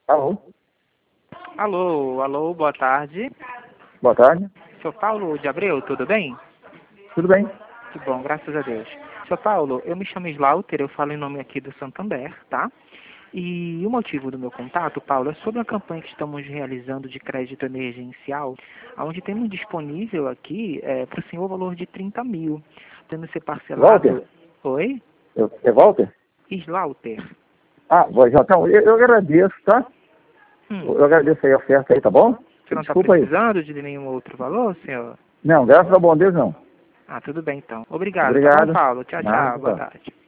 Alô? Alô, boa tarde. Boa tarde. Sou Paulo de Abreu, tudo bem? Tudo bem? Que bom, graças a Deus. Sou Paulo, eu me chamo Slaughter, eu falo em nome aqui do Santander, tá? E o motivo do meu contato, Paulo, é sobre a campanha que estamos realizando de crédito emergencial, onde temos disponível aqui para o senhor o valor de 30 mil, tendo ser parcelado... Walter? Oi? É Walter? Slaughter. Ah, então, eu agradeço, tá? Eu agradeço aí a oferta aí, tá bom? Você não está Desculpa aí. precisando de nenhum outro valor, senhor? Não, graças ao bom Deus, não. Ah, tudo bem então. Obrigado, tá bom, Obrigado. Paulo? Tchau, Nada, tchau. Boa tchau. tarde.